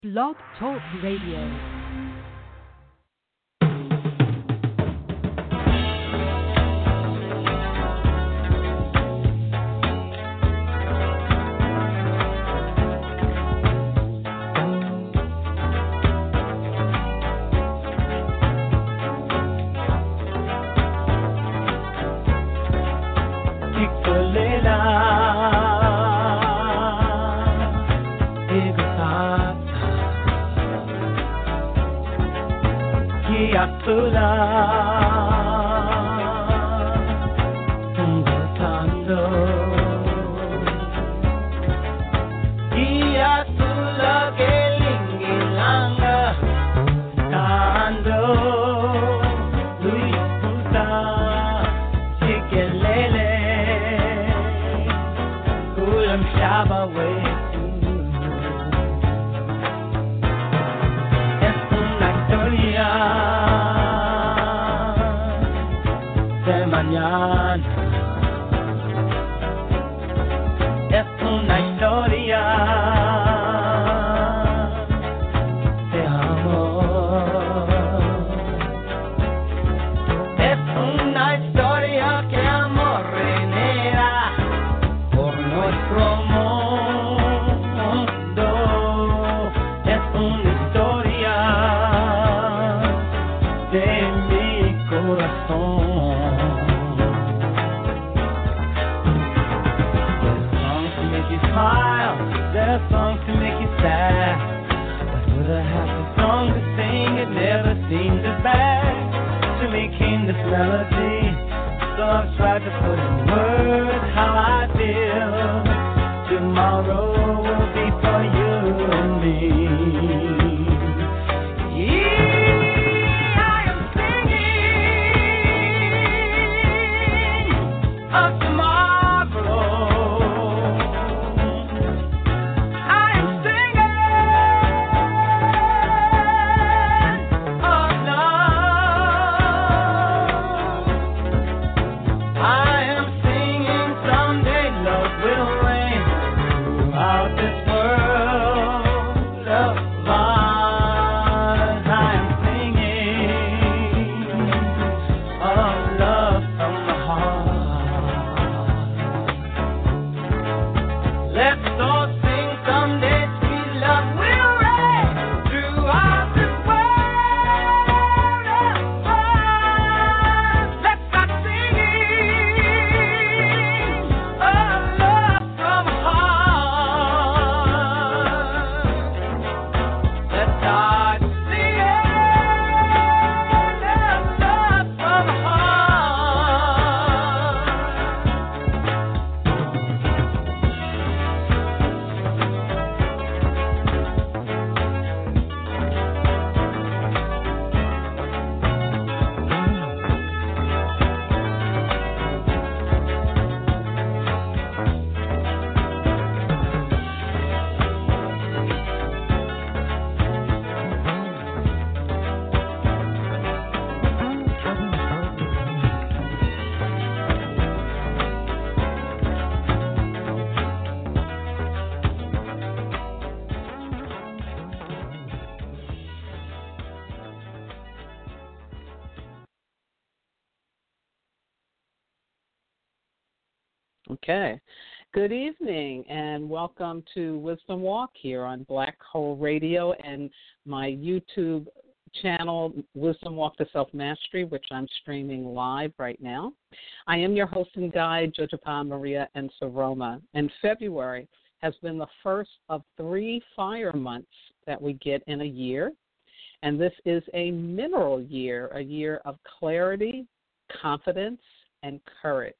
Blog Talk Radio. Okay. Good evening and welcome to Wisdom Walk here on Black Hole Radio and my YouTube channel, Wisdom Walk to Self-Mastery, which I'm streaming live right now. I am your host and guide, Jojapa Maria and Saroma, and February has been the first of 3 fire months that we get in a year, and this is a mineral year, a year of clarity, confidence, and courage.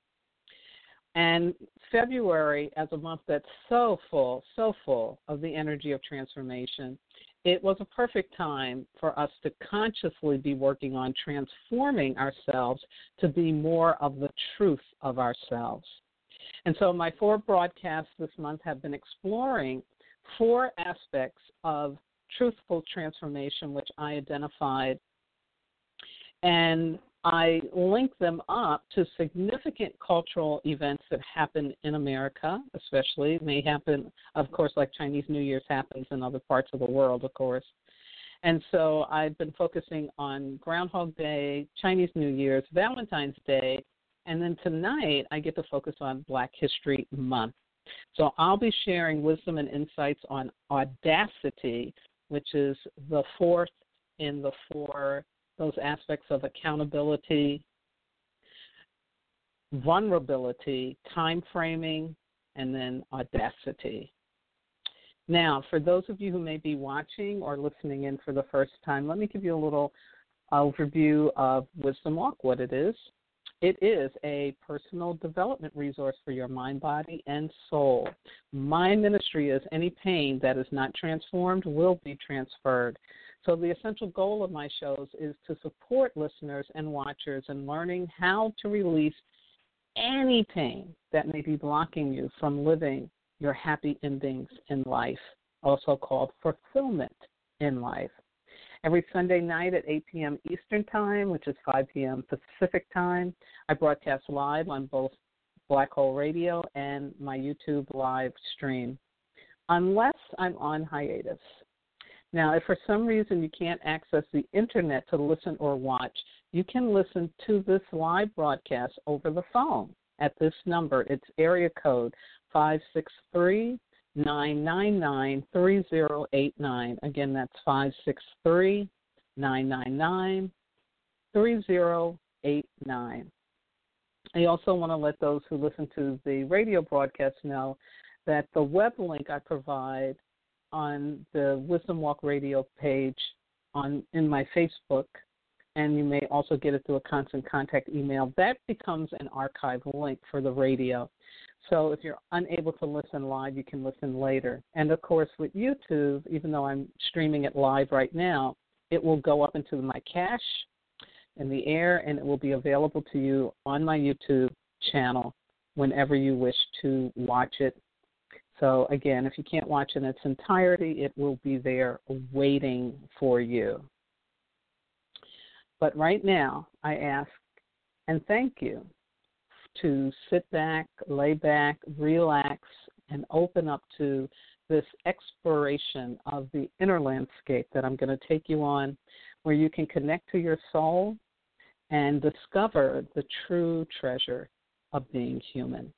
And February, as a month that's so full of the energy of transformation, it was a perfect time for us to consciously be working on transforming ourselves to be more of the truth of ourselves. And so my 4 broadcasts this month have been exploring 4 aspects of truthful transformation, which I identified. And I link them up to significant cultural events that happen in America, especially. It may happen, of course, like Chinese New Year's happens in other parts of the world, of course. And so I've been focusing on Groundhog Day, Chinese New Year's, Valentine's Day, and then tonight I get to focus on Black History Month. So I'll be sharing wisdom and insights on audacity, which is the fourth in the four, those aspects of accountability, vulnerability, time framing, and then audacity. Now, for those of you who may be watching or listening in for the first time, let me give you a little overview of Wisdom Walk, what it is. It is a personal development resource for your mind, body, and soul. My ministry is any pain that is not transformed will be transferred. So the essential goal of my shows is to support listeners and watchers in learning how to release any pain that may be blocking you from living your happy endings in life, also called fulfillment in life. Every Sunday night at 8 p.m. Eastern Time, which is 5 p.m. Pacific Time, I broadcast live on both Black Hole Radio and my YouTube live stream, unless I'm on hiatus. Now, if for some reason you can't access the Internet to listen or watch, you can listen to this live broadcast over the phone at this number. It's area code 563-999-3089. Again, that's 563-999-3089. I also want to let those who listen to the radio broadcast know that the web link I provide on the Wisdom Walk Radio page in my Facebook, and you may also get it through a constant contact email, that becomes an archive link for the radio. So if you're unable to listen live, you can listen later. And, of course, with YouTube, even though I'm streaming it live right now, it will go up into my cache in the air, and it will be available to you on my YouTube channel whenever you wish to watch it. So, again, if you can't watch it in its entirety, it will be there waiting for you. But right now, I ask and thank you to sit back, lay back, relax, and open up to this exploration of the inner landscape that I'm going to take you on, where you can connect to your soul and discover the true treasure of being human.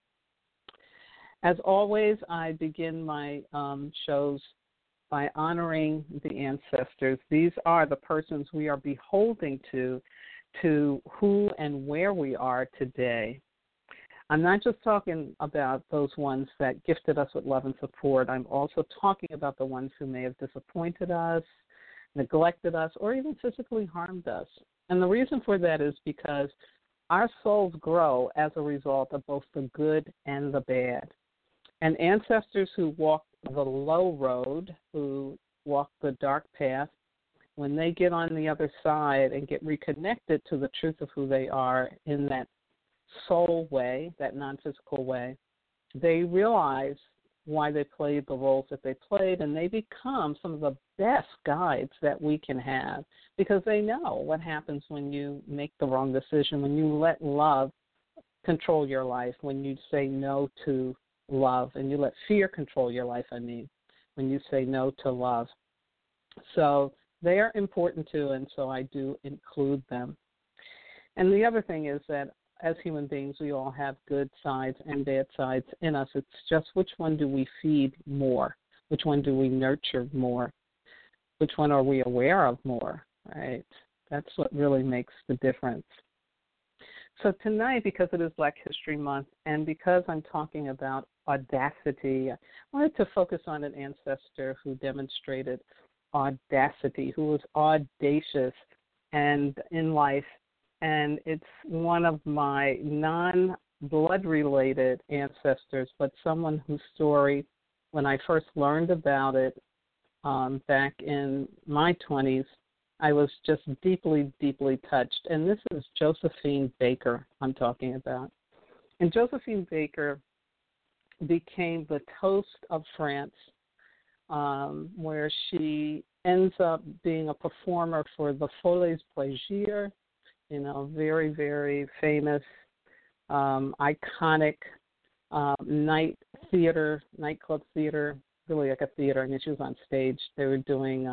As always, I begin my shows by honoring the ancestors. These are the persons we are beholding to who and where we are today. I'm not just talking about those ones that gifted us with love and support. I'm also talking about the ones who may have disappointed us, neglected us, or even physically harmed us. And the reason for that is because our souls grow as a result of both the good and the bad. And ancestors who walked the low road, who walked the dark path, when they get on the other side and get reconnected to the truth of who they are in that soul way, that non-physical way, they realize why they played the roles that they played, and they become some of the best guides that we can have, because they know what happens when you make the wrong decision, when you let love control your life, when you say no to love, and you let fear control your life, when you say no to love. So they are important too, and so I do include them. And the other thing is that as human beings, we all have good sides and bad sides in us. It's just which one do we feed more? Which one do we nurture more? Which one are we aware of more, right? That's what really makes the difference. So tonight, because it is Black History Month, and because I'm talking about audacity, I wanted to focus on an ancestor who demonstrated audacity, who was audacious and in life. And it's one of my non-blood-related ancestors, but someone whose story, when I first learned about it back in my 20s, I was just deeply, deeply touched. And this is Josephine Baker I'm talking about. And Josephine Baker became the toast of France, where she ends up being a performer for the Folies Plaisir very, very famous, iconic nightclub theater, really like a theater. I mean, she was on stage. They were doing,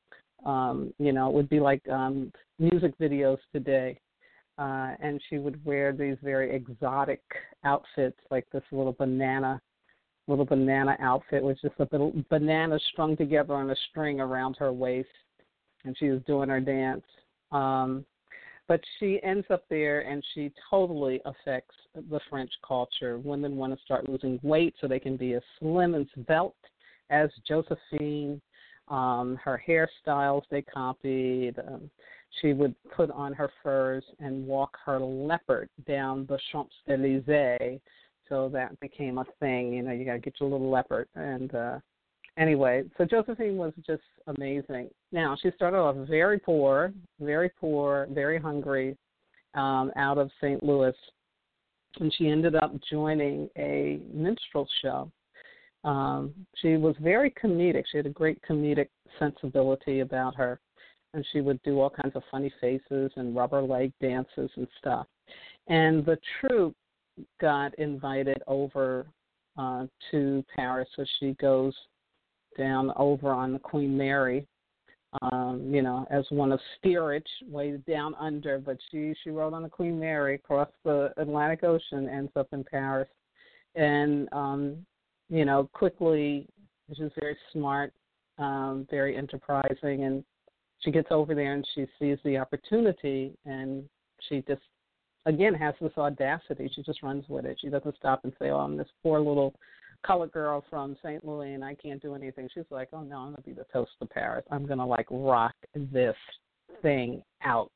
it would be like music videos today. And she would wear these very exotic outfits, like this little banana outfit with just a little banana strung together on a string around her waist, and she was doing her dance. But she ends up there, and she totally affects the French culture. Women want to start losing weight so they can be as slim and svelte as Josephine. Her hairstyles they copied. She would put on her furs and walk her leopard down the Champs-Élysées. So that became a thing. You got to get your little leopard. And anyway, so Josephine was just amazing. Now, she started off very poor, very hungry, out of St. Louis. And she ended up joining a minstrel show. She was very comedic. She had a great comedic sensibility about her. And she would do all kinds of funny faces and rubber leg dances and stuff. And the troupe got invited over to Paris, so she goes down over on the Queen Mary, as one of steerage, way down under, but she rode on the Queen Mary across the Atlantic Ocean, ends up in Paris. And, quickly, she's very smart, very enterprising, and she gets over there and she sees the opportunity, and she just, again, has this audacity. She just runs with it. She doesn't stop and say, I'm this poor little colored girl from St. Louis and I can't do anything. She's like, oh, no, I'm going to be the toast of Paris. I'm going to, rock this thing out.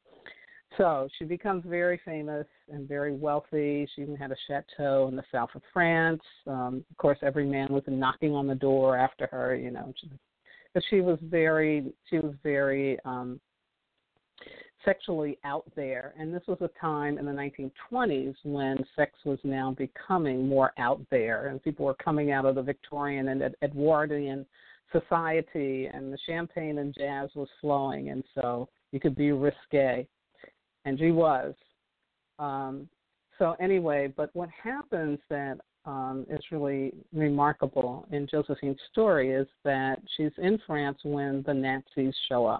So she becomes very famous and very wealthy. She even had a chateau in the south of France. Of course, every man was knocking on the door after her, But she was very sexually out there, and this was a time in the 1920s when sex was now becoming more out there, and people were coming out of the Victorian and Edwardian society, and the champagne and jazz was flowing, and so you could be risque, and she was. So anyway, but what happens that is really remarkable in Josephine's story is that she's in France when the Nazis show up.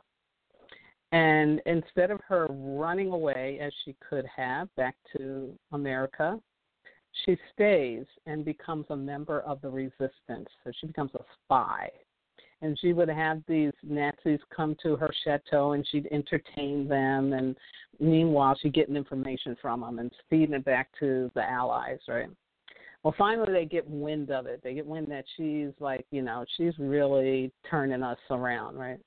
And instead of her running away, as she could have, back to America, she stays and becomes a member of the resistance. So she becomes a spy. And she would have these Nazis come to her chateau, and she'd entertain them. And meanwhile, she'd get information from them and feeding it back to the Allies, right? Well, finally, they get wind of it. They get wind that she's she's really turning us around, right?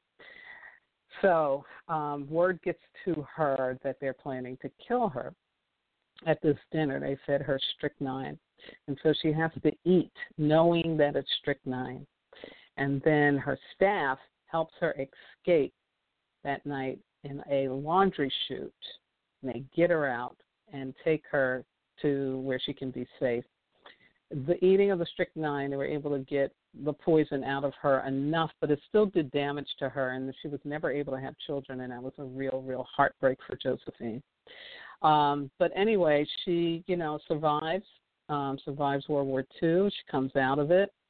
So word gets to her that they're planning to kill her at this dinner. They fed her strychnine. And so she has to eat knowing that it's strychnine. And then her staff helps her escape that night in a laundry chute. And they get her out and take her to where she can be safe. The eating of the strychnine, they were able to get the poison out of her enough, but it still did damage to her, and she was never able to have children, and that was a real heartbreak for Josephine. But anyway, she, survives World War II. She comes out of it,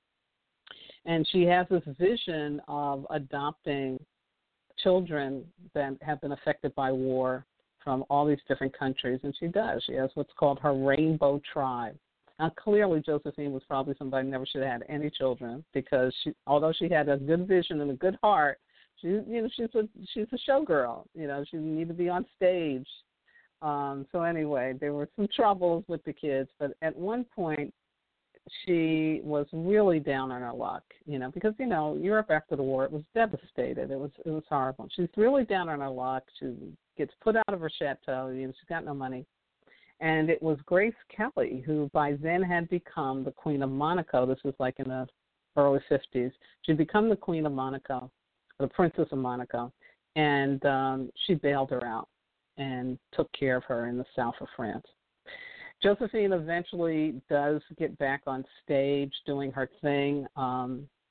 and she has this vision of adopting children that have been affected by war from all these different countries, and she does. She has what's called her rainbow tribe. Now, clearly, Josephine was probably somebody who never should have had any children because although she had a good vision and a good heart, she's a showgirl. She needed to be on stage. So anyway, there were some troubles with the kids, but at one point, she was really down on her luck. Because Europe after the war, it was devastated. It was horrible. She's really down on her luck. She gets put out of her chateau. She's got no money. And it was Grace Kelly, who by then had become the Queen of Monaco. This was like in the early 50s. She'd become the Queen of Monaco, the Princess of Monaco, and she bailed her out and took care of her in the south of France. Josephine eventually does get back on stage doing her thing.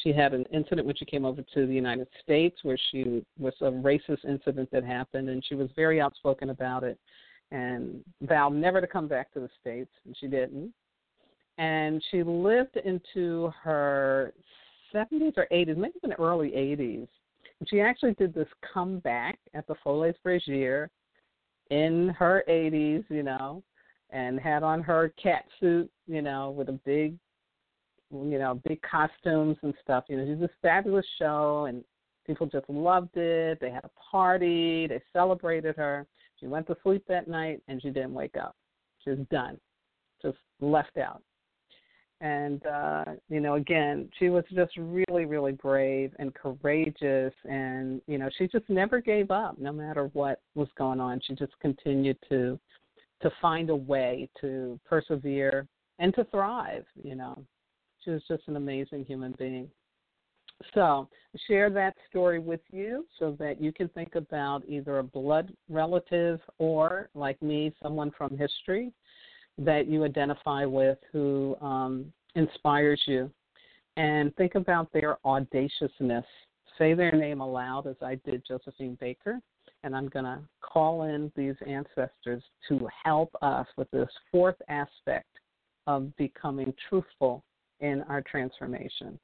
she had an incident when she came over to the United States where she was a racist incident that happened, and she was very outspoken about it and vowed never to come back to the States, and she didn't. And she lived into her 70s or 80s, maybe even early 80s. And she actually did this comeback at the Folies Bergère in her 80s, you know, and had on her cat suit, you know, with a big, you know, big costumes and stuff. You know, she was a fabulous show, and people just loved it. They had a party. They celebrated her. She went to sleep that night, and she didn't wake up. She was done, just left out. And, you know, again, she was just really, really brave and courageous. And, you know, she just never gave up no matter what was going on. She just continued to find a way to persevere and to thrive, you know. She was just an amazing human being. So share that story with you so that you can think about either a blood relative or, like me, someone from history that you identify with who inspires you. And think about their audaciousness. Say their name aloud, as I did Josephine Baker, and I'm going to call in these ancestors to help us with this fourth aspect of becoming truthful in our transformation.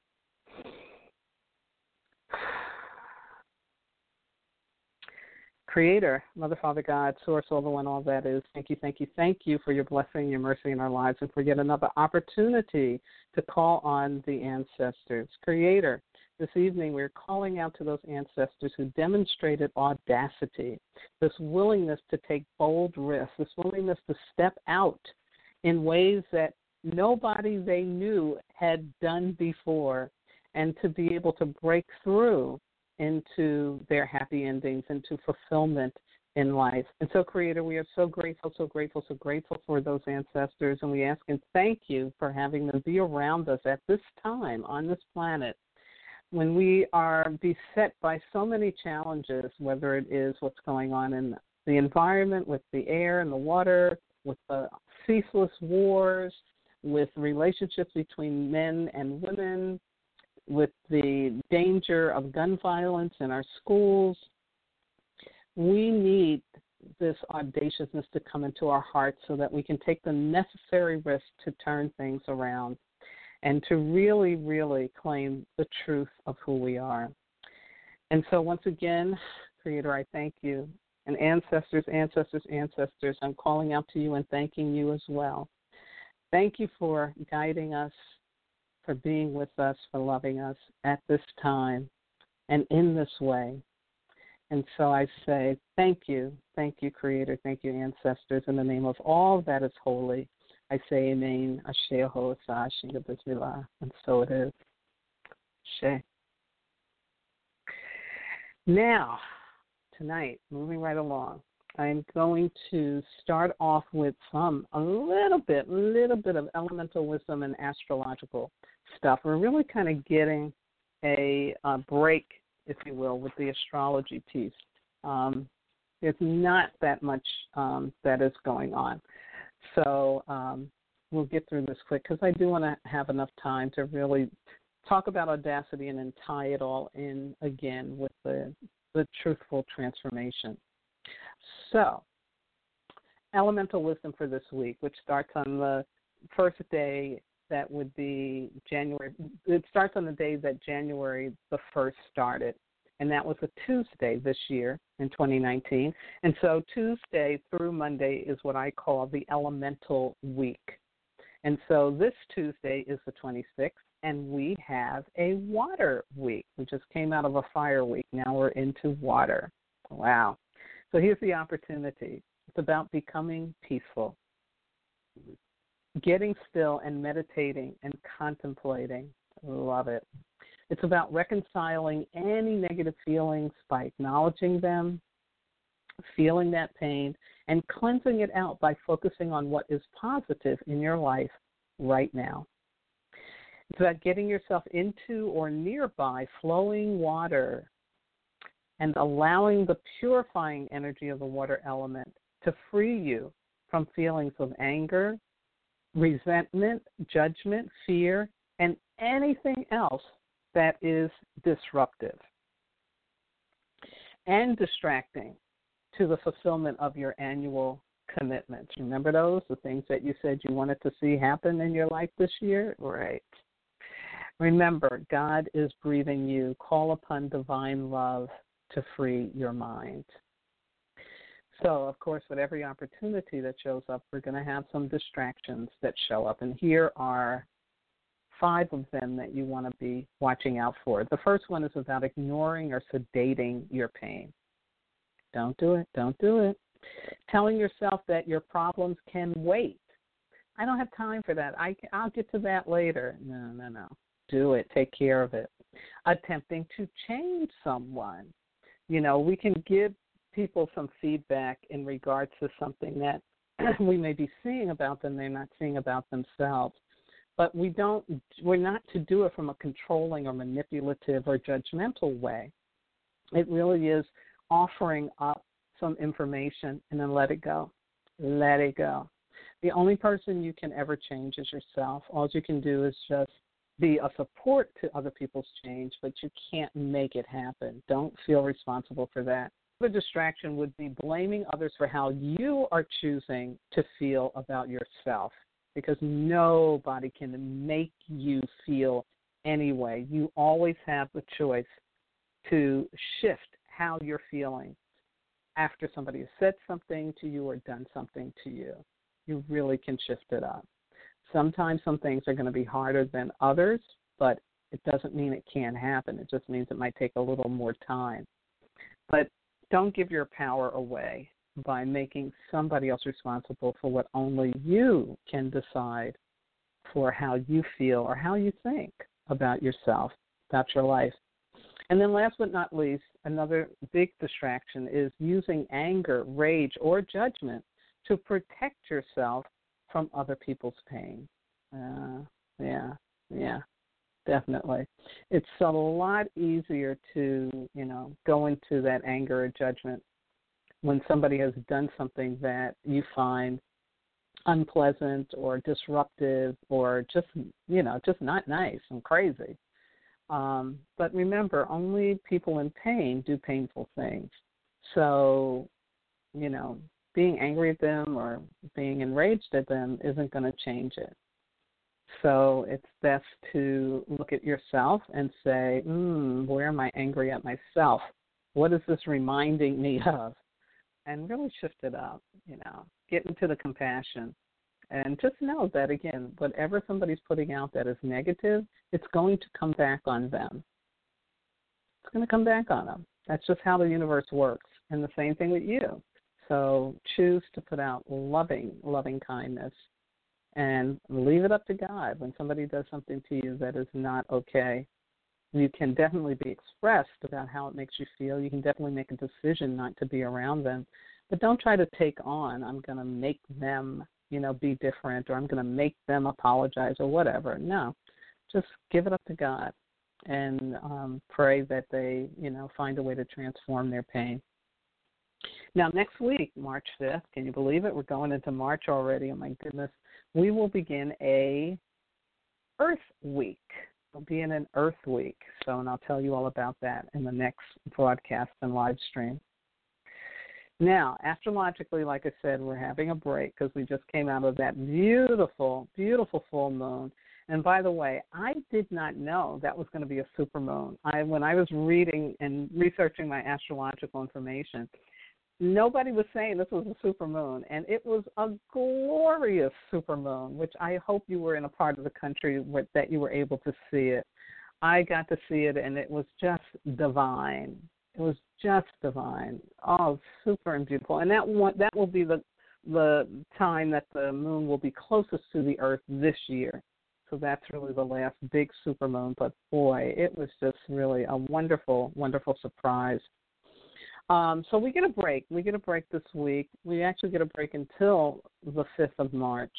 Creator, Mother, Father, God, Source, all the one, all that is, thank you for your blessing, your mercy in our lives, and for yet another opportunity to call on the ancestors. Creator, this evening we're calling out to those ancestors who demonstrated audacity, this willingness to take bold risks, this willingness to step out in ways that nobody they knew had done before, and to be able to break through into their happy endings, into fulfillment in life. And so, Creator, we are so grateful for those ancestors, and we ask and thank you for having them be around us at this time on this planet when we are beset by so many challenges, whether it is what's going on in the environment, with the air and the water, with the ceaseless wars, with relationships between men and women, with the danger of gun violence in our schools. We need this audaciousness to come into our hearts so that we can take the necessary risks to turn things around and to really, really claim the truth of who we are. And so once again, Creator, I thank you. And ancestors, I'm calling out to you and thanking you as well. Thank you for guiding us, for being with us, for loving us at this time and in this way. And so I say thank you, Creator, thank you, ancestors, in the name of all that is holy. I say amen, Asheho, Asa, Shinga Bismillah, and so it is. Ashe. Now, tonight, moving right along, I'm going to start off with a little bit of elemental wisdom and astrological stuff. We're really kind of getting a break, if you will, with the astrology piece. There's not that much that is going on. So we'll get through this quick because I do want to have enough time to really talk about audacity and then tie it all in again with the truthful transformation. So, elemental wisdom for this week, which starts on the first day, that would be January. It starts on the day that January the 1st started, and that was a Tuesday this year in 2019. And so Tuesday through Monday is what I call the elemental week. And so this Tuesday is the 26th, and we have a water week. We just came out of a fire week. Now we're into water. Wow. So here's the opportunity. It's about becoming peaceful, getting still and meditating and contemplating. Love it. It's about reconciling any negative feelings by acknowledging them, feeling that pain, and cleansing it out by focusing on what is positive in your life right now. It's about getting yourself into or nearby flowing water and allowing the purifying energy of the water element to free you from feelings of anger, resentment, judgment, fear, and anything else that is disruptive and distracting to the fulfillment of your annual commitments. Remember those, the things that you said you wanted to see happen in your life this year? Right. Remember, God is breathing you. Call upon divine love to free your mind. So, of course, with every opportunity that shows up, we're going to have some distractions that show up. And here are 5 of them that you want to be watching out for. The first one is about ignoring or sedating your pain. Don't do it. Don't do it. Telling yourself that your problems can wait. I don't have time for that. I'll get to that later. No. Do it. Take care of it. Attempting to change someone. You know, we can give people some feedback in regards to something that we may be seeing about them, they're not seeing about themselves. But we're not to do it from a controlling or manipulative or judgmental way. It really is offering up some information and then let it go. Let it go. The only person you can ever change is yourself. All you can do is just be a support to other people's change, but you can't make it happen. Don't feel responsible for that. The distraction would be blaming others for how you are choosing to feel about yourself, because nobody can make you feel anyway. You always have the choice to shift how you're feeling after somebody has said something to you or done something to you. You really can shift it up. Sometimes some things are going to be harder than others, but it doesn't mean it can't happen. It just means it might take a little more time. But don't give your power away by making somebody else responsible for what only you can decide for how you feel or how you think about yourself, about your life. And then last but not least, another big distraction is using anger, rage, or judgment to protect yourself from other people's pain. Yeah, definitely. It's a lot easier to, go into that anger or judgment when somebody has done something that you find unpleasant or disruptive or just not nice and crazy. But remember, only people in pain do painful things. So, being angry at them or being enraged at them isn't going to change it. So it's best to look at yourself and say, where am I angry at myself? What is this reminding me of? And really shift it up, get into the compassion. And just know that, again, whatever somebody's putting out that is negative, it's going to come back on them. It's going to come back on them. That's just how the universe works. And the same thing with you. So choose to put out loving kindness and leave it up to God. When somebody does something to you that is not okay, you can definitely be expressed about how it makes you feel. You can definitely make a decision not to be around them. But don't try to take on, I'm going to make them, be different, or I'm going to make them apologize or whatever. No, just give it up to God and pray that they, find a way to transform their pain. Now, next week, March 5th, can you believe it? We're going into March already. Oh, my goodness. We will begin a Earth Week. We'll be in an Earth Week. And I'll tell you all about that in the next broadcast and live stream. Now, astrologically, like I said, we're having a break because we just came out of that beautiful, beautiful full moon. And by the way, I did not know that was going to be a supermoon. When I was reading and researching my astrological information, nobody was saying this was a supermoon, and it was a glorious supermoon, which I hope you were in a part of the country that you were able to see it. I got to see it, and it was just divine. It was just divine. Oh, super and beautiful. And that will be the time that the moon will be closest to the Earth this year. So that's really the last big supermoon. But, boy, it was just really a wonderful, wonderful surprise. So we get a break. We get a break this week. We actually get a break until the 5th of March.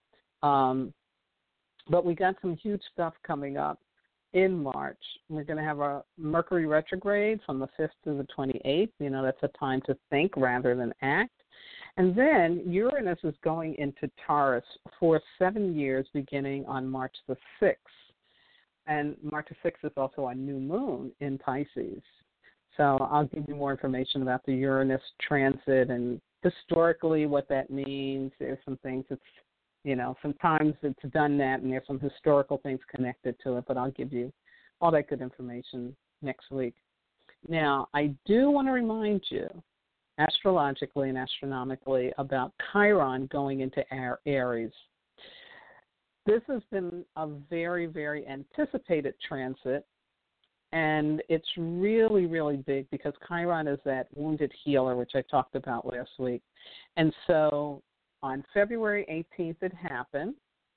But we got some huge stuff coming up in March. We're going to have a Mercury retrograde from the 5th to the 28th. That's a time to think rather than act. And then Uranus is going into Taurus for 7 years beginning on March the 6th. And March the 6th is also a new moon in Pisces. So I'll give you more information about the Uranus transit and historically what that means. There's some things it's, sometimes it's done that and there's some historical things connected to it, but I'll give you all that good information next week. Now, I do want to remind you, astrologically and astronomically, about Chiron going into Aries. This has been a very, very anticipated transit, and it's really, really big because Chiron is that wounded healer, which I talked about last week. And so on February 18th it happened,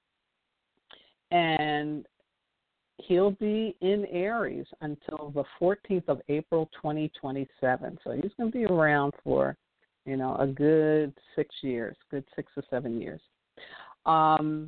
and he'll be in Aries until the 14th of April 2027. So he's going to be around for, a good 6 years, good 6 or 7 years. The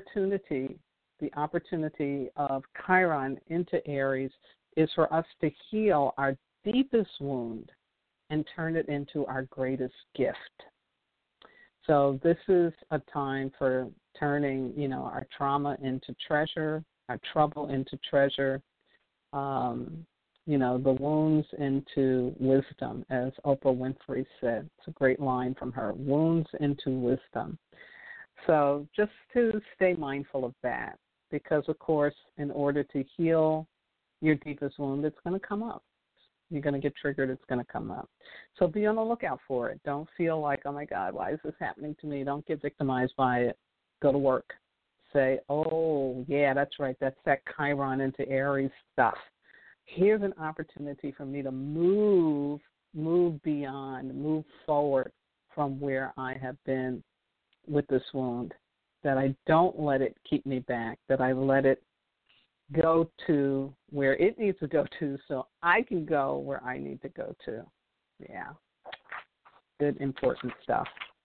opportunity of Chiron into Aries is for us to heal our deepest wound and turn it into our greatest gift. So this is a time for turning, our trauma into treasure, our trouble into treasure, the wounds into wisdom, as Oprah Winfrey said. It's a great line from her, wounds into wisdom. So just to stay mindful of that, because, of course, in order to heal your deepest wound, it's going to come up. You're going to get triggered. It's going to come up. So be on the lookout for it. Don't feel like, oh, my God, why is this happening to me? Don't get victimized by it. Go to work. Say, oh, yeah, that's right. That's that Chiron into Aries stuff. Here's an opportunity for me to move beyond, move forward from where I have been with this wound, that I don't let it keep me back, that I let it go to where it needs to go to so I can go where I need to go to. Yeah, good, important stuff.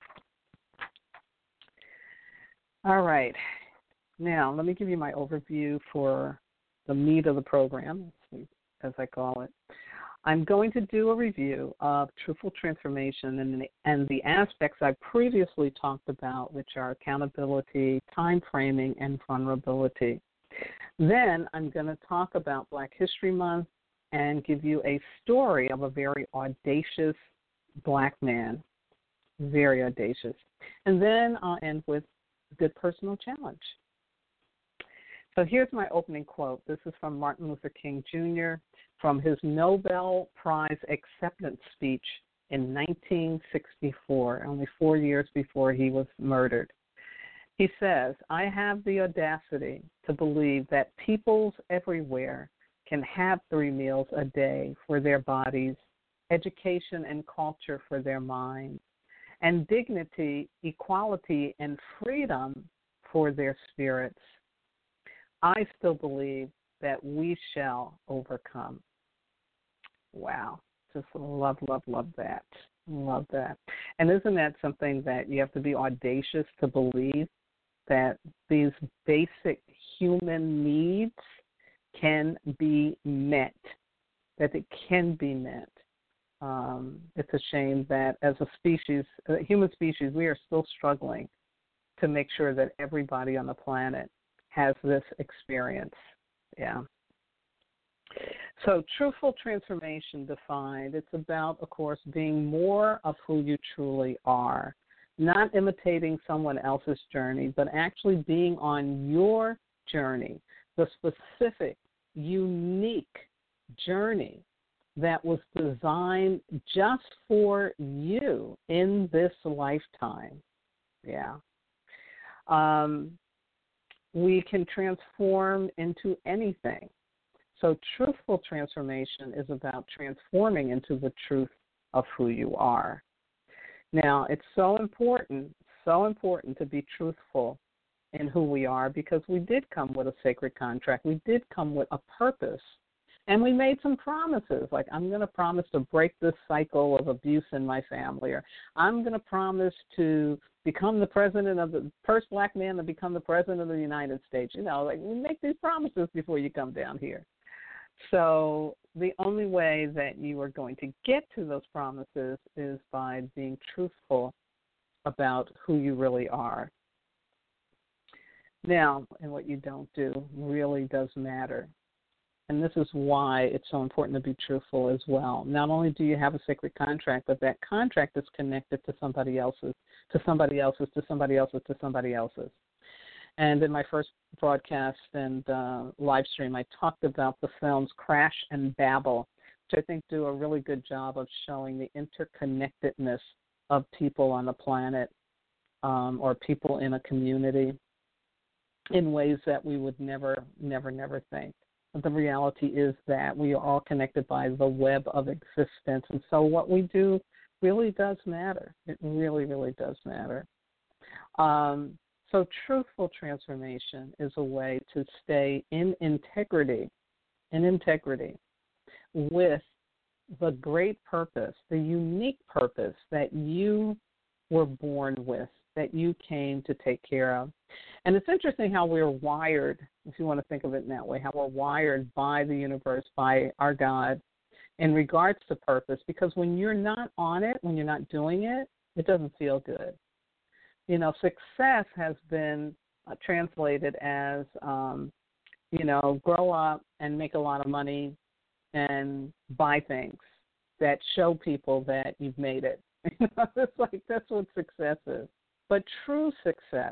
All right. Now, let me give you my overview for the meat of the program, as I call it. I'm going to do a review of Truthful Transformation and the aspects I previously talked about, which are accountability, time framing, and vulnerability. Then I'm going to talk about Black History Month and give you a story of a very audacious Black man, very audacious. And then I'll end with a good personal challenge. So here's my opening quote. This is from Martin Luther King Jr. from his Nobel Prize acceptance speech in 1964, only 4 years before he was murdered. He says, I have the audacity to believe that peoples everywhere can have 3 meals a day for their bodies, education and culture for their minds, and dignity, equality, and freedom for their spirits. I still believe that we shall overcome. Wow. Just love that. Love that. And isn't that something that you have to be audacious to believe, that these basic human needs can be met, that it can be met? It's a shame that as a species, human species, we are still struggling to make sure that everybody on the planet has this experience. Yeah. So truthful transformation defined, it's about, of course, being more of who you truly are, not imitating someone else's journey, but actually being on your journey, the specific, unique journey that was designed just for you in this lifetime. Yeah. We can transform into anything. So truthful transformation is about transforming into the truth of who you are. Now, it's so important to be truthful in who we are, because we did come with a sacred contract. We did come with a purpose. And we made some promises, like I'm going to promise to break this cycle of abuse in my family, or I'm going to promise to become the president of the first Black man to become the president of the United States. Like we make these promises before you come down here. So the only way that you are going to get to those promises is by being truthful about who you really are. Now, and what you don't do really does matter. And this is why it's so important to be truthful as well. Not only do you have a sacred contract, but that contract is connected to somebody else's, to somebody else's, to somebody else's, to somebody else's. And in my first broadcast and live stream, I talked about the films Crash and Babel, which I think do a really good job of showing the interconnectedness of people on the planet or people in a community in ways that we would never think. But the reality is that we are all connected by the web of existence. And so what we do really does matter. It really, really does matter. So truthful transformation is a way to stay in integrity with the great purpose, the unique purpose that you were born with, that you came to take care of. And it's interesting how we're wired, if you want to think of it in that way, how we're wired by the universe, by our God, in regards to purpose, because when you're not on it, when you're not doing it, it doesn't feel good. You know, success has been translated as, grow up and make a lot of money and buy things that show people that you've made it. It's like that's what success is. But true success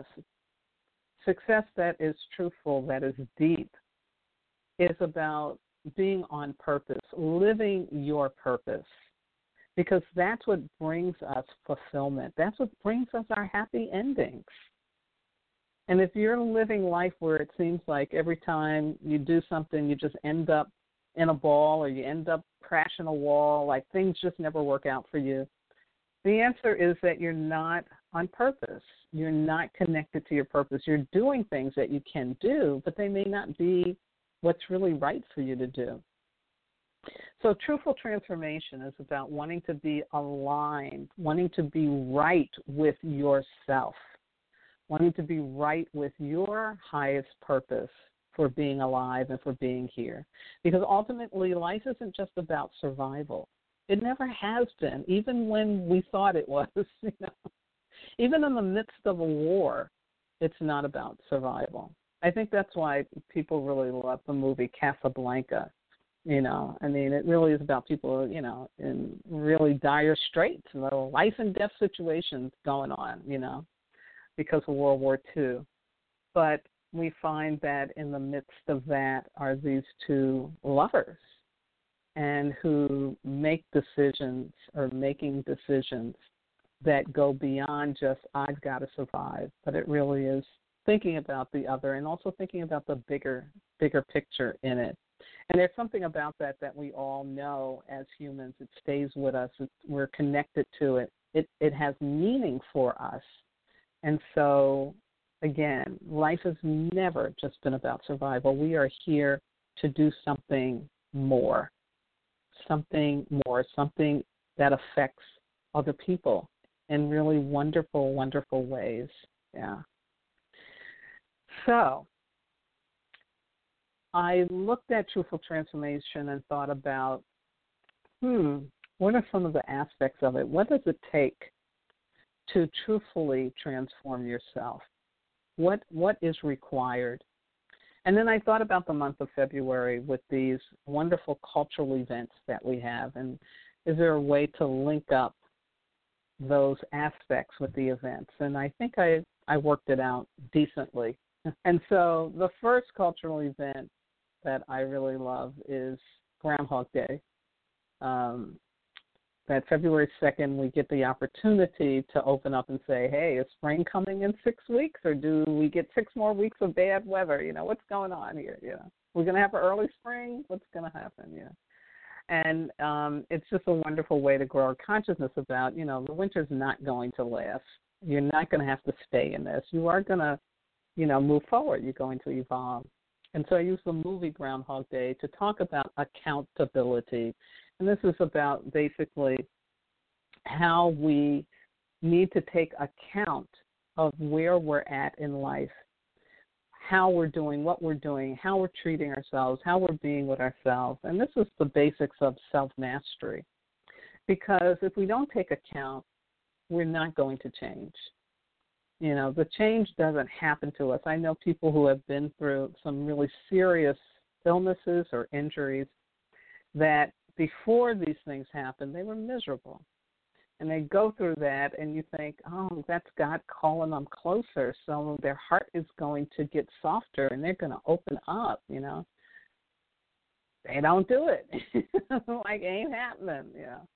that is truthful, that is deep, is about being on purpose, living your purpose. Because that's what brings us fulfillment. That's what brings us our happy endings. And if you're living life where it seems like every time you do something, you just end up in a ball or you end up crashing a wall, like things just never work out for you, the answer is that you're not on purpose. You're not connected to your purpose. You're doing things that you can do, but they may not be what's really right for you to do. So truthful transformation is about wanting to be aligned, wanting to be right with yourself, wanting to be right with your highest purpose for being alive and for being here. Because ultimately, life isn't just about survival. It never has been, even when we thought it was. Even in the midst of a war, it's not about survival. I think that's why people really love the movie Casablanca. It really is about people, in really dire straits, life and death situations going on, because of World War II. But we find that in the midst of that are these two lovers and who make decisions or making decisions that go beyond just, I've got to survive, but it really is thinking about the other and also thinking about the bigger picture in it. And there's something about that we all know as humans. It stays with us. We're connected to it. It has meaning for us. And so, again, life has never just been about survival. We are here to do something more, something that affects other people in really wonderful, wonderful ways. Yeah. So I looked at truthful transformation and thought about, what are some of the aspects of it? What does it take to truthfully transform yourself? What is required? And then I thought about the month of February with these wonderful cultural events that we have, and is there a way to link up those aspects with the events? And I think I worked it out decently. And so the first cultural event that I really love is Groundhog Day. That February 2nd, we get the opportunity to open up and say, hey, is spring coming in 6 weeks, or do we get 6 more weeks of bad weather? What's going on here? We're going to have an early spring? What's going to happen? And it's just a wonderful way to grow our consciousness about, the winter's not going to last. You're not going to have to stay in this. You are going to, move forward. You're going to evolve. And so I use the movie Groundhog Day to talk about accountability. And this is about basically how we need to take account of where we're at in life, how we're doing, what we're doing, how we're treating ourselves, how we're being with ourselves. And this is the basics of self-mastery. Because if we don't take account, we're not going to change. The change doesn't happen to us. I know people who have been through some really serious illnesses or injuries that before these things happen, they were miserable. And they go through that, and you think, oh, that's God calling them closer. So their heart is going to get softer, and they're going to open up, They don't do it. Like, it ain't happening,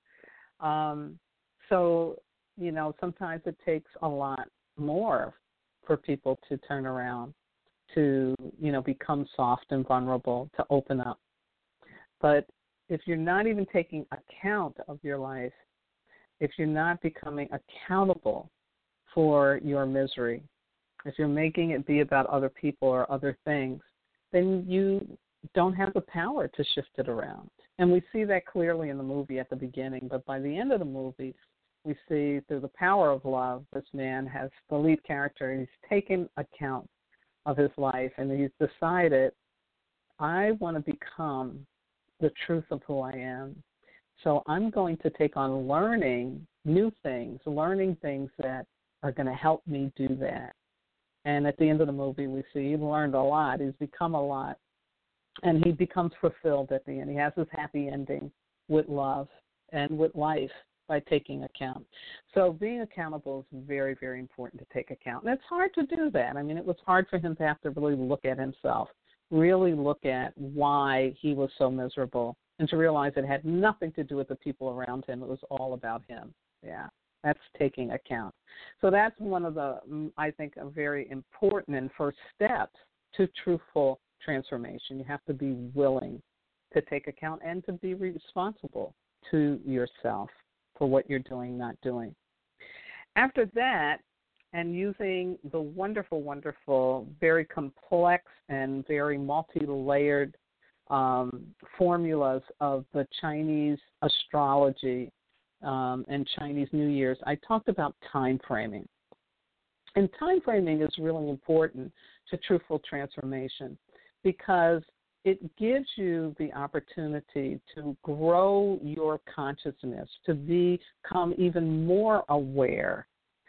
So, sometimes it takes a lot more for people to turn around, to, become soft and vulnerable, to open up. But if you're not even taking account of your life, if you're not becoming accountable for your misery, if you're making it be about other people or other things, then you don't have the power to shift it around. And we see that clearly in the movie at the beginning, but by the end of the movie, we see through the power of love, this man has, the lead character, he's taken account of his life, and he's decided, I want to become the truth of who I am. So I'm going to take on learning new things, learning things that are going to help me do that. And at the end of the movie, we see he learned a lot. He's become a lot. And he becomes fulfilled at the end. He has this happy ending with love and with life by taking account. So being accountable is very, very important to take account. And it's hard to do that. I mean, it was hard for him to have to really look at himself, really look at why he was so miserable, and to realize it had nothing to do with the people around him. It was all about him. Yeah, that's taking account. So that's one of the, I think, a very important and first steps to truthful transformation. You have to be willing to take account and to be responsible to yourself for what you're doing, not doing. After that, and using the wonderful, wonderful, very complex and very multi-layered formulas of the Chinese astrology and Chinese New Year's, I talked about time framing. And time framing is really important to truthful transformation because it gives you the opportunity to grow your consciousness, to become even more aware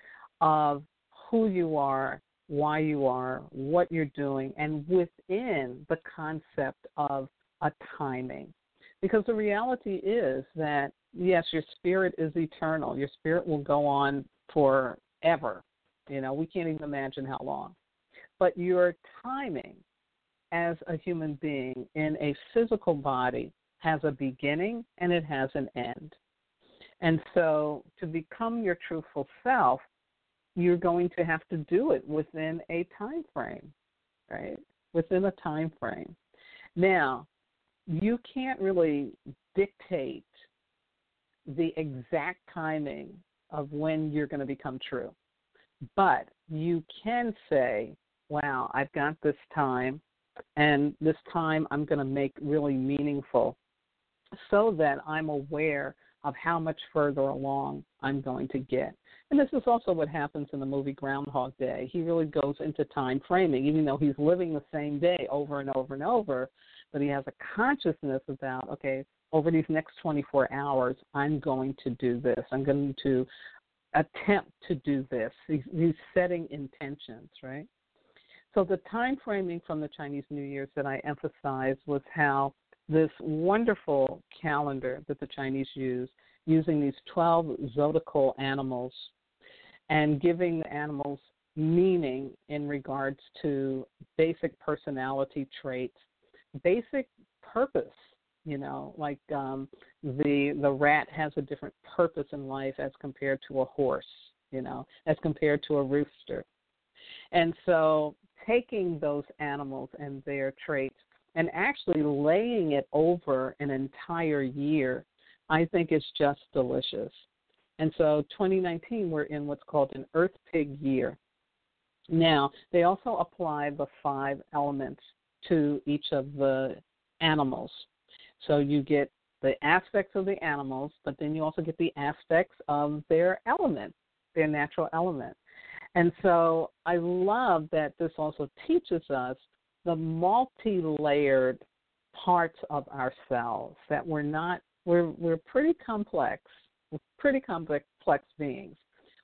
of who you are, why you are, what you're doing, and within the concept of a timing. Because the reality is that, yes, your spirit is eternal. Your spirit will go on forever. We can't even imagine how long. But your timing as a human being in a physical body has a beginning and it has an end. And so to become your truthful self, you're going to have to do it within a time frame, right? Within a time frame. Now, you can't really dictate the exact timing of when you're going to become true. But you can say, wow, I've got this time, and this time I'm going to make really meaningful so that I'm aware of how much further along I'm going to get. And this is also what happens in the movie Groundhog Day. He really goes into time framing, even though he's living the same day over and over and over, but he has a consciousness about, okay, over these next 24 hours, I'm going to do this. I'm going to attempt to do this. He's setting intentions, right? So the time framing from the Chinese New Year's that I emphasized was how this wonderful calendar that the Chinese use, using these 12 zodiacal animals and giving the animals meaning in regards to basic personality traits, basic purpose, like the rat has a different purpose in life as compared to a horse, as compared to a rooster. And so taking those animals and their traits and actually laying it over an entire year, I think is just delicious. And so 2019, we're in what's called an Earth Pig year. Now, they also apply the 5 elements to each of the animals. So you get the aspects of the animals, but then you also get the aspects of their element, their natural element. And so I love that this also teaches us the multi-layered parts of ourselves, that we're pretty complex. We're pretty complex beings.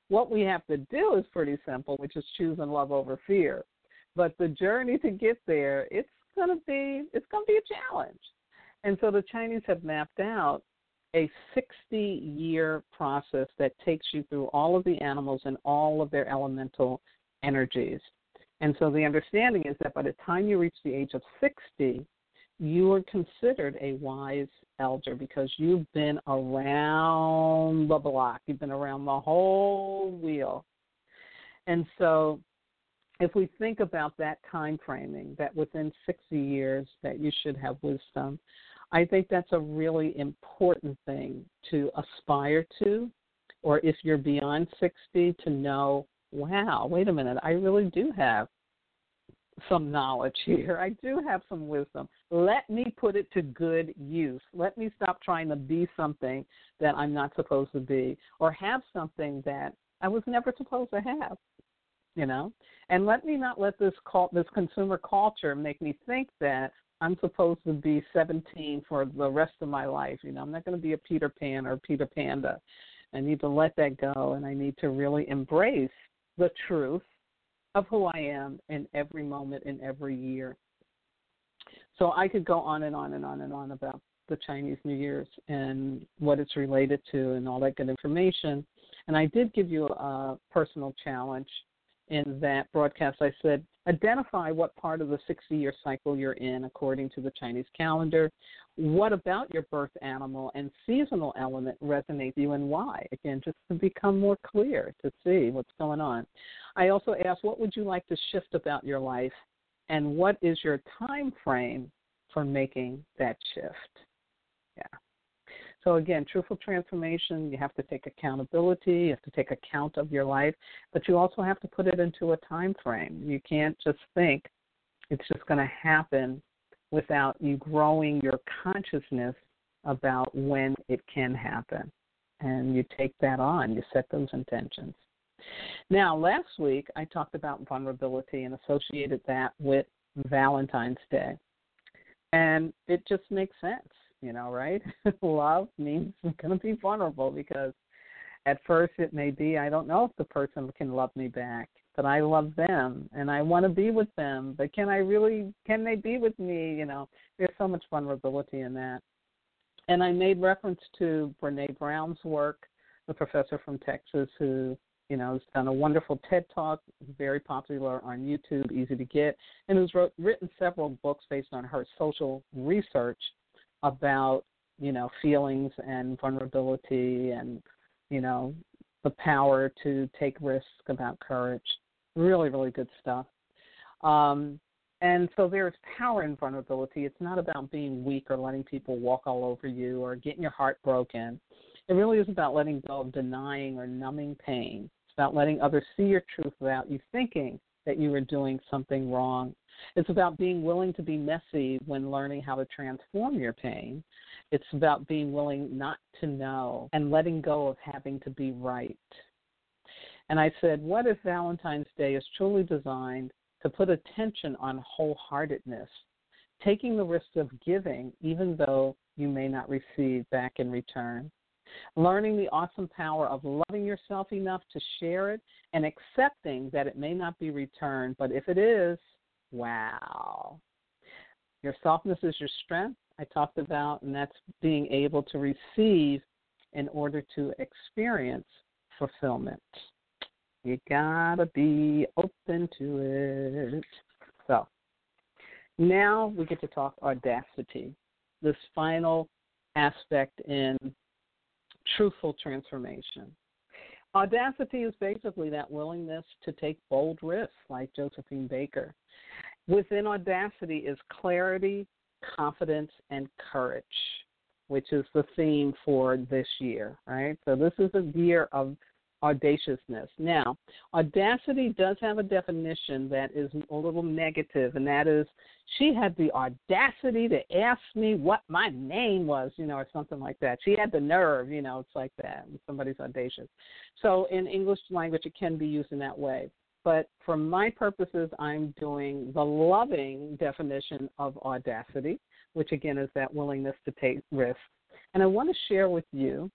what we have to do is pretty simple, which is choosing love over fear. But the journey to get there, it's gonna be a challenge. And so the Chinese have mapped out a 60-year process that takes you through all of the animals and all of their elemental energies. And so the understanding is that by the time you reach the age of 60, you are considered a wise elder because you've been around the block. You've been around the whole wheel. And so if we think about that time framing, that within 60 years that you should have wisdom, I think that's a really important thing to aspire to, or if you're beyond 60, to know, wow, wait a minute, I really do have some knowledge here. I do have some wisdom. Let me put it to good use. Let me stop trying to be something that I'm not supposed to be or have something that I was never supposed to have, you know. And let me not let this consumer culture make me think that I'm supposed to be 17 for the rest of my life. You know, I'm not going to be a Peter Pan or Peter Panda. I need to let that go, and I need to really embrace the truth of who I am in every moment, in every year. So I could go on and on and on and on about the Chinese New Year's and what it's related to and all that good information. And I did give you a personal challenge in that broadcast. I said, identify what part of the 60-year cycle you're in according to the Chinese calendar. What about your birth animal and seasonal element resonates with you and why? Again, just to become more clear, to see what's going on. I also asked, what would you like to shift about your life, and what is your time frame for making that shift? Yeah. So again, truthful transformation, you have to take accountability, you have to take account of your life, but you also have to put it into a time frame. You can't just think it's just going to happen without you growing your consciousness about when it can happen. And you take that on, you set those intentions. Now, last week I talked about vulnerability and associated that with Valentine's Day. And it just makes sense, you know, right? Love means I'm going to be vulnerable because at first it may be, I don't know if the person can love me back, but I love them and I want to be with them. But can they be with me? You know, there's so much vulnerability in that. And I made reference to Brene Brown's work, the professor from Texas who, you know, has done a wonderful TED Talk, very popular on YouTube, easy to get, and who's written several books based on her social research about, you know, feelings and vulnerability and, you know, the power to take risks, about courage. Really, really good stuff. And so there's power in vulnerability. It's not about being weak or letting people walk all over you or getting your heart broken. It really is about letting go of denying or numbing pain. It's about letting others see your truth without you thinking that you are doing something wrong. It's about being willing to be messy when learning how to transform your pain. It's about being willing not to know and letting go of having to be right. And I said, what if Valentine's Day is truly designed to put attention on wholeheartedness, taking the risk of giving even though you may not receive back in return, learning the awesome power of loving yourself enough to share it and accepting that it may not be returned, but if it is, wow. Your softness is your strength, I talked about, and that's being able to receive in order to experience fulfillment. You gotta be open to it. So now we get to talk audacity, this final aspect in truthful transformation. Audacity is basically that willingness to take bold risks, like Josephine Baker. Within audacity is clarity, confidence, and courage, which is the theme for this year, right? So this is a year of audaciousness. Now, audacity does have a definition that is a little negative, and that is she had the audacity to ask me what my name was, you know, or something like that. She had the nerve, you know, it's like that when somebody's audacious. So in English language, it can be used in that way. But for my purposes, I'm doing the loving definition of audacity, which, again, is that willingness to take risks. And I want to share with you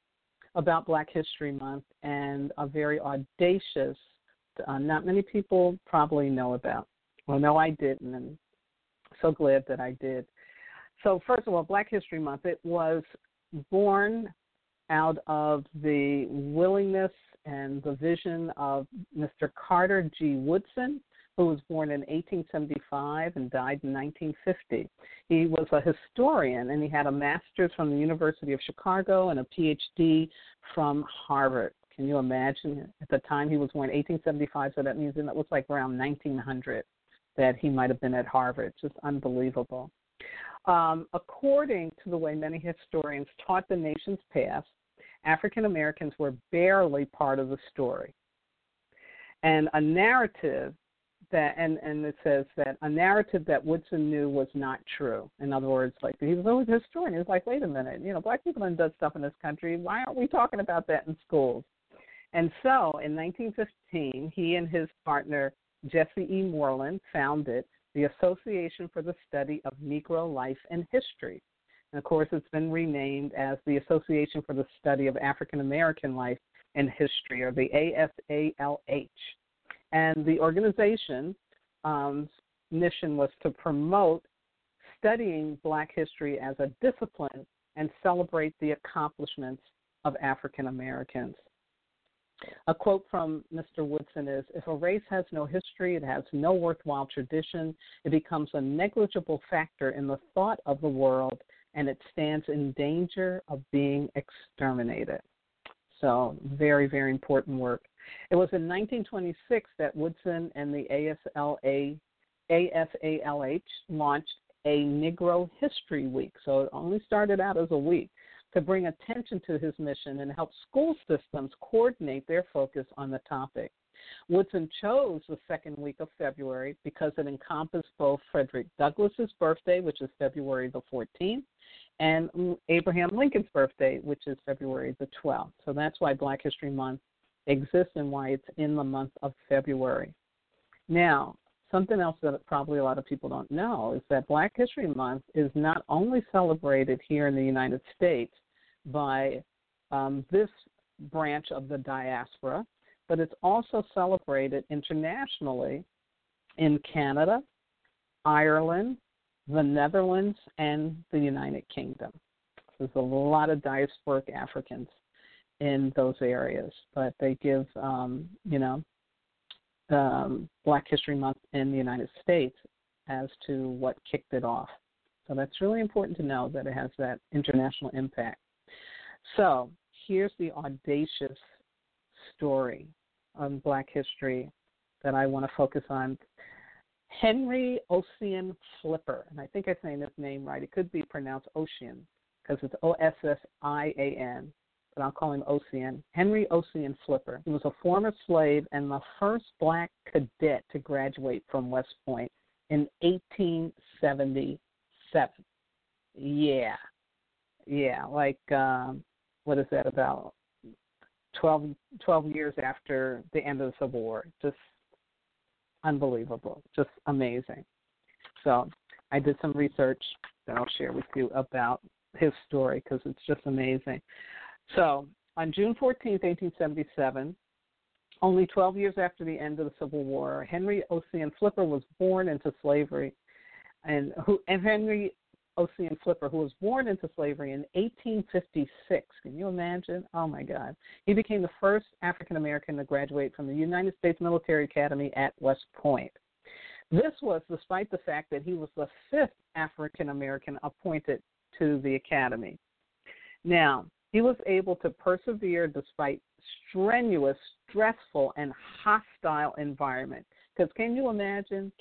about Black History Month and a very audacious, not many people probably know about. Well, no, I didn't, and so glad that I did. So first of all, Black History Month, it was born out of the willingness and the vision of Mr. Carter G. Woodson, who was born in 1875 and died in 1950. He was a historian, and he had a master's from the University of Chicago and a PhD from Harvard. Can you imagine? At the time he was born, 1875, so that means that was like around 1900 that he might have been at Harvard. Just unbelievable. According to the way many historians taught the nation's past, African Americans were barely part of the story. And a narrative that, and it says that a narrative that Woodson knew was not true. In other words, like he was always a historian. He was like, wait a minute, Black people done done stuff in this country. Why aren't we talking about that in schools? And so in 1915, he and his partner, Jesse E. Moreland, founded the Association for the Study of Negro Life and History. And, of course, it's been renamed as the Association for the Study of African American Life and History, or the ASALH. And the organization's mission was to promote studying Black history as a discipline and celebrate the accomplishments of African Americans. A quote from Mr. Woodson is, if a race has no history, it has no worthwhile tradition, it becomes a negligible factor in the thought of the world, and it stands in danger of being exterminated. So very, very important work. It was in 1926 that Woodson and the ASALH launched a Negro History Week. So it only started out as a week to bring attention to his mission and help school systems coordinate their focus on the topic. Woodson chose the second week of February because it encompassed both Frederick Douglass's birthday, which is February the 14th, and Abraham Lincoln's birthday, which is February the 12th. So that's why Black History Month exists and why it's in the month of February. Now, something else that probably a lot of people don't know is that Black History Month is not only celebrated here in the United States by this branch of the diaspora, but it's also celebrated internationally in Canada, Ireland, the Netherlands, and the United Kingdom. There's a lot of diasporic Africans in those areas, but they give, Black History Month in the United States as to what kicked it off. So that's really important to know that it has that international impact. So here's the audacious story on Black history that I want to focus on. Henry Ossian Flipper, and I think I'm saying his name right. It could be pronounced Ocean because it's Ossian, but I'll call him Ossian. Henry Ossian Flipper. He was a former slave and the first Black cadet to graduate from West Point in 1877. Yeah, like what is that, about 12 years after the end of the Civil War. Just unbelievable, just amazing. So I did some research that I'll share with you about his story because it's just amazing. So on June 14th, 1877, only 12 years after the end of the Civil War, Henry Ossian Flipper was born into slavery, and Henry Ossian Flipper, who was born into slavery in 1856. Can you imagine? Oh, my God. He became the first African-American to graduate from the United States Military Academy at West Point. This was despite the fact that he was the fifth African-American appointed to the academy. Now, he was able to persevere despite strenuous, stressful, and hostile environment. Because can you imagine?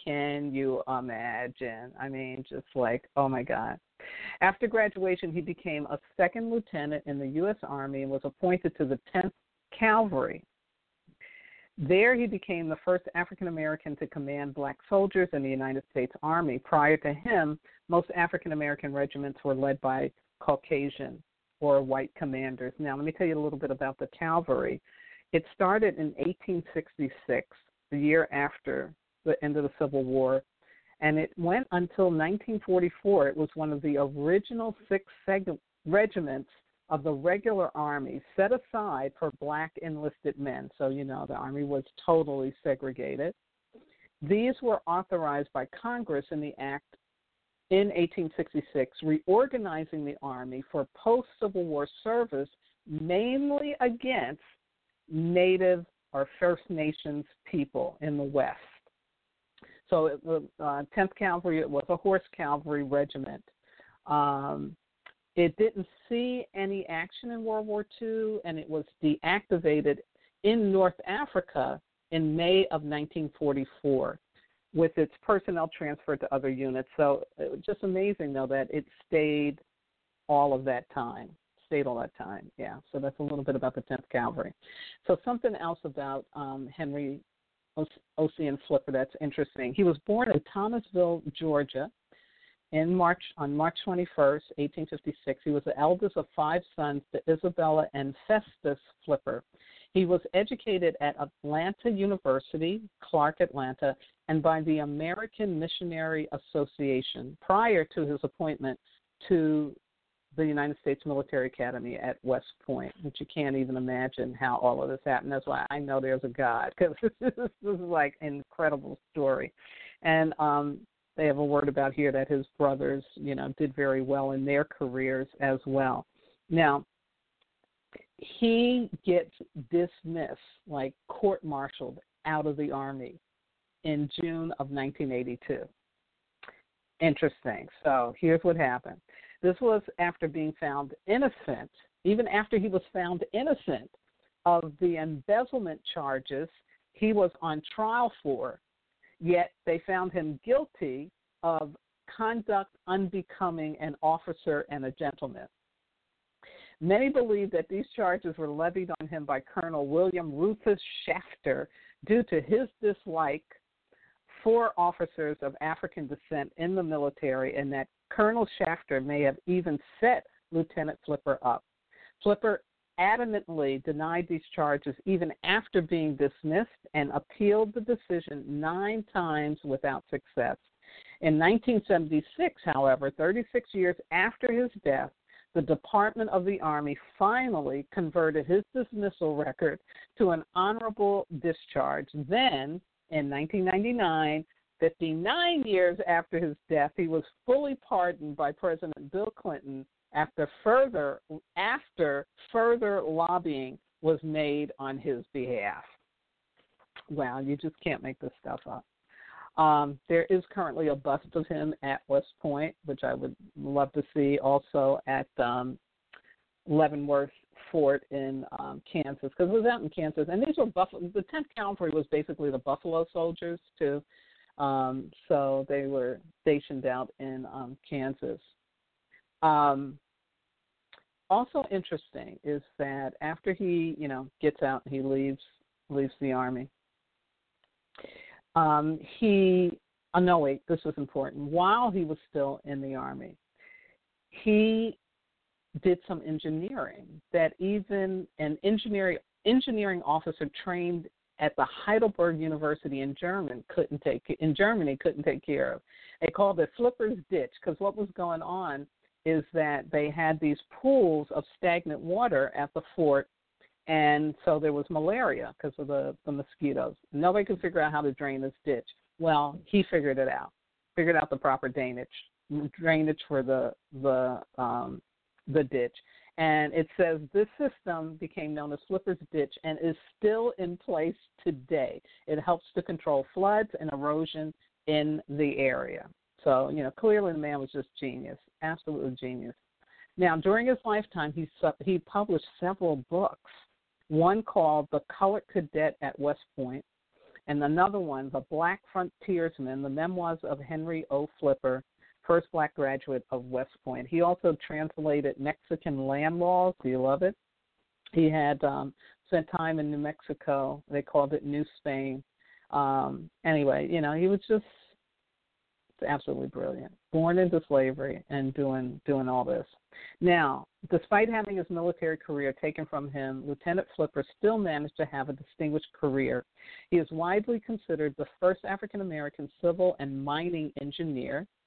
I mean, just like, oh, my God. After graduation, he became a second lieutenant in the U.S. Army and was appointed to the 10th Cavalry. There he became the first African-American to command Black soldiers in the United States Army. Prior to him, most African-American regiments were led by Caucasian or white commanders. Now, let me tell you a little bit about the cavalry. It started in 1866, the year after the end of the Civil War, and it went until 1944. It was one of the original 6 regiments of the regular Army set aside for black enlisted men. So, the Army was totally segregated. These were authorized by Congress in the Act in 1866, reorganizing the Army for post-Civil War service, mainly against Native or First Nations people in the West. So the 10th Cavalry, it was a horse cavalry regiment. It didn't see any action in World War II, and it was deactivated in North Africa in May of 1944 with its personnel transferred to other units. So it was just amazing, though, that it stayed all that time. Yeah. So that's a little bit about the 10th Cavalry. So something else about Henry Ossian Flipper that's interesting. He was born in Thomasville, Georgia, on March 21st, 1856. He was the eldest of 5 sons to Isabella and Festus Flipper. He was educated at Atlanta University, Clark, Atlanta, and by the American Missionary Association prior to his appointment to the United States Military Academy at West Point, which you can't even imagine how all of this happened. That's why I know there's a God, because this is like an incredible story. And they have a word about here that his brothers, did very well in their careers as well. Now, he gets dismissed, like court-martialed out of the Army in June of 1982. Interesting. So here's what happened. This was after being found innocent, even after he was found innocent of the embezzlement charges he was on trial for, yet they found him guilty of conduct unbecoming an officer and a gentleman. Many believe that these charges were levied on him by Colonel William Rufus Shafter due to his dislike for officers of African descent in the military, and that Colonel Shafter may have even set Lieutenant Flipper up. Flipper adamantly denied these charges even after being dismissed and appealed the decision 9 times without success. In 1976, however, 36 years after his death, the Department of the Army finally converted his dismissal record to an honorable discharge. Then, in 1999, 59 years after his death, he was fully pardoned by President Bill Clinton after further lobbying was made on his behalf. Wow, you just can't make this stuff up. There is currently a bust of him at West Point, which I would love to see, also at Leavenworth Fort in Kansas, because it was out in Kansas. And these were the 10th Cavalry was basically the Buffalo Soldiers, too. So they were stationed out in Kansas. Also interesting is that after he, gets out and he leaves the Army, this was important. While he was still in the Army, he did some engineering that even an engineering officer trained at the Heidelberg University in Germany couldn't take care of. They called it Flipper's Ditch, because what was going on is that they had these pools of stagnant water at the fort, and so there was malaria because of the mosquitoes. Nobody could figure out how to drain this ditch. Well, he figured out the proper drainage for the ditch. And it says this system became known as Flipper's Ditch and is still in place today. It helps to control floods and erosion in the area. So, clearly the man was just genius, absolutely genius. Now, during his lifetime, he published several books, one called The Colored Cadet at West Point, and another one, The Black Frontiersman, The Memoirs of Henry O. Flipper, first black graduate of West Point. He also translated Mexican land laws. Do you love it? He had spent time in New Mexico. They called it New Spain. Anyway, he was just absolutely brilliant. Born into slavery and doing all this. Now, despite having his military career taken from him, Lieutenant Flipper still managed to have a distinguished career. He is widely considered the first African-American civil and mining engineer.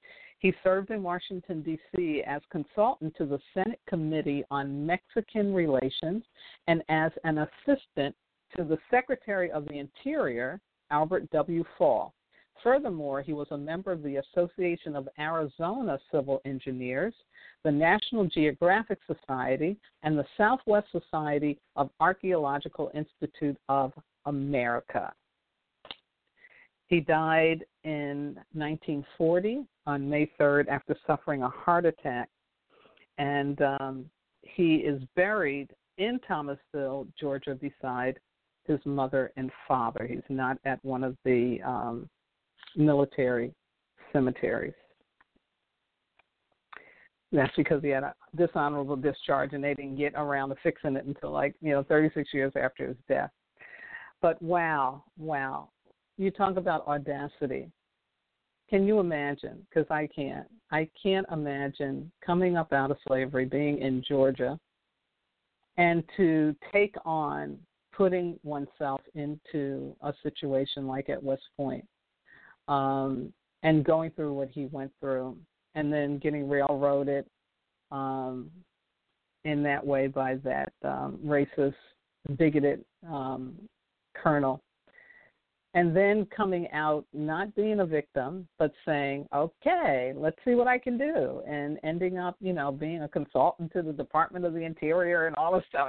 He served in Washington, D.C. as consultant to the Senate Committee on Mexican Relations and as an assistant to the Secretary of the Interior, Albert W. Fall. Furthermore, he was a member of the Association of Arizona Civil Engineers, the National Geographic Society, and the Southwest Society of Archaeological Institute of America. He died in 1940 on May 3rd after suffering a heart attack, and he is buried in Thomasville, Georgia, beside his mother and father. He's not at one of the military cemeteries. That's because he had a dishonorable discharge, and they didn't get around to fixing it until 36 years after his death. But wow. You talk about audacity. Can you imagine? Because I can't. I can't imagine coming up out of slavery, being in Georgia, and to take on putting oneself into a situation like at West Point, and going through what he went through, and then getting railroaded in that way by that racist, bigoted colonel. And then coming out, not being a victim, but saying, okay, let's see what I can do, and ending up, being a consultant to the Department of the Interior and all this stuff.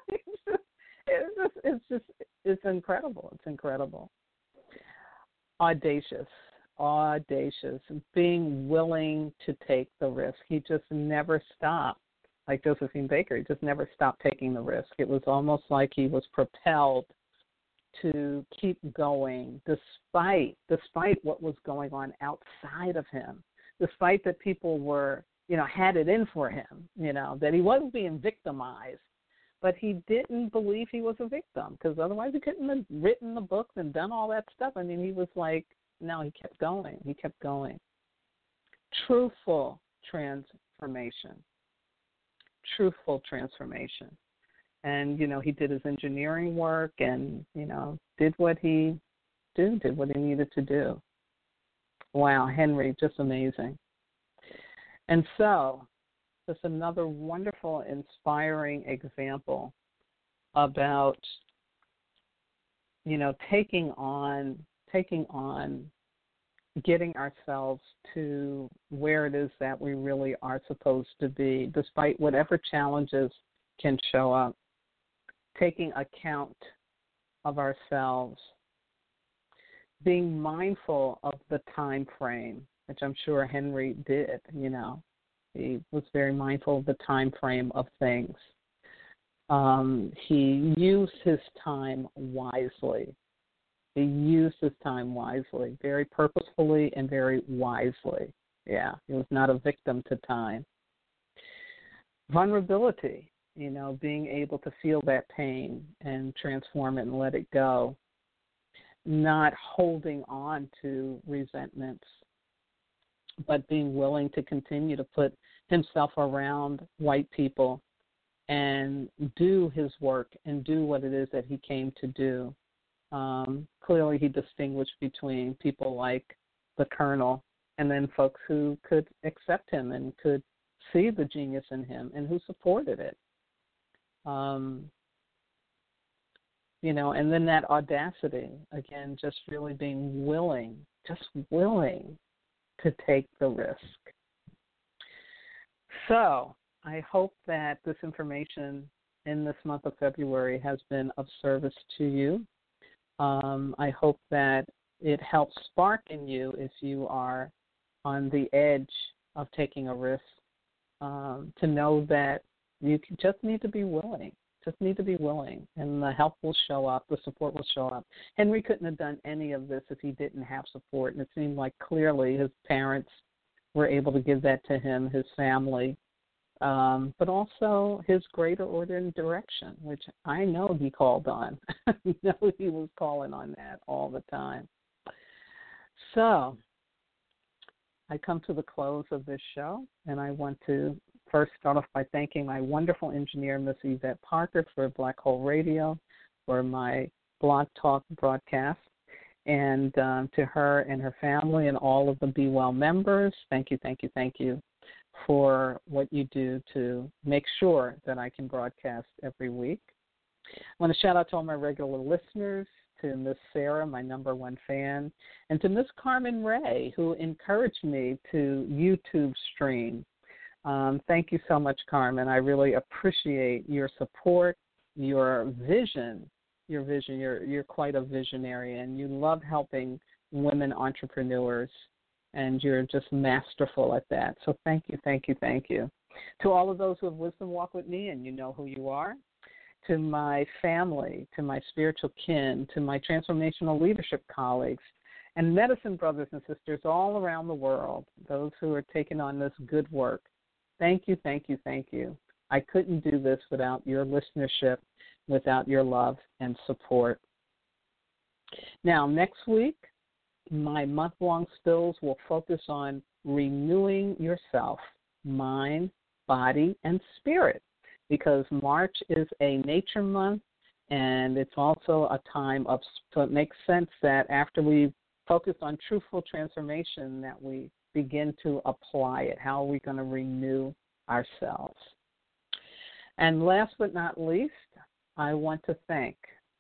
It's incredible. It's incredible. Audacious, being willing to take the risk. He just never stopped. Like Josephine Baker, he just never stopped taking the risk. It was almost like he was propelled to keep going despite what was going on outside of him, despite that people were, had it in for him, that he wasn't being victimized. But he didn't believe he was a victim, because otherwise he couldn't have written the books and done all that stuff. I mean, he was like, no, he kept going. He kept going. Truthful transformation. And, he did his engineering work and, did what he needed to do. Wow, Henry, just amazing. And so, just another wonderful, inspiring example about, taking on getting ourselves to where it is that we really are supposed to be, despite whatever challenges can show up. Taking account of ourselves, being mindful of the time frame, which I'm sure Henry did, He was very mindful of the time frame of things. He used his time wisely. Very purposefully and very wisely. Yeah, he was not a victim to time. Vulnerability, being able to feel that pain and transform it and let it go. Not holding on to resentments, but being willing to continue to put himself around white people and do his work and do what it is that he came to do. Clearly he distinguished between people like the Colonel and then folks who could accept him and could see the genius in him and who supported it. And then that audacity, again, just really being willing to take the risk. So I hope that this information in this month of February has been of service to you. I hope that it helps spark in you, if you are on the edge of taking a risk, to know that you just need to be willing. And the help will show up, the support will show up. Henry couldn't have done any of this if he didn't have support, and it seemed like clearly his parents were able to give that to him, his family, but also his greater order and direction, which I know he called on. I know he was calling on that all the time. So I come to the close of this show, and I want to first start off by thanking my wonderful engineer, Miss Yvette Parker, for Black Hole Radio, for my Blog Talk broadcast. And to her and her family and all of the Be Well members, thank you, thank you, thank you for what you do to make sure that I can broadcast every week. I want to shout out to all my regular listeners, to Miss Sarah, my number one fan, and to Miss Carmen Ray, who encouraged me to YouTube stream. Thank you so much, Carmen. I really appreciate your support, your vision. You're quite a visionary, and you love helping women entrepreneurs, and you're just masterful at that. So thank you, thank you, thank you. To all of those who have Wisdom Walk with me, and you know who you are, to my family, to my spiritual kin, to my transformational leadership colleagues, and medicine brothers and sisters all around the world, those who are taking on this good work, thank you, thank you, thank you. I couldn't do this without your listenership, without your love and support. Now, next week, my month-long spills will focus on renewing yourself, mind, body, and spirit, because March is a nature month, and it's also a time of, so it makes sense that after we focus on truthful transformation, that we begin to apply it. How are we going to renew ourselves? And last but not least, I want to thank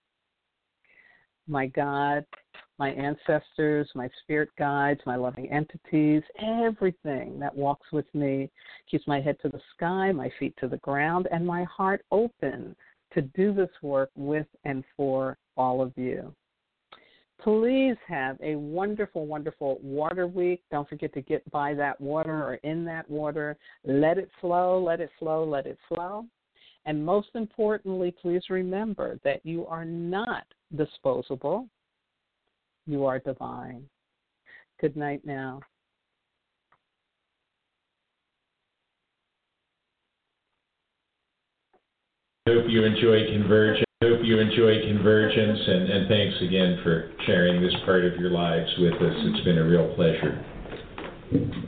my God, my ancestors, my spirit guides, my loving entities, everything that walks with me, keeps my head to the sky, my feet to the ground, and my heart open to do this work with and for all of you. Please have a wonderful, wonderful water week. Don't forget to get by that water or in that water. Let it flow, let it flow, let it flow. And most importantly, please remember that you are not disposable. You are divine. Good night now. Hope you enjoy Convergence. And thanks again for sharing this part of your lives with us. It's been a real pleasure.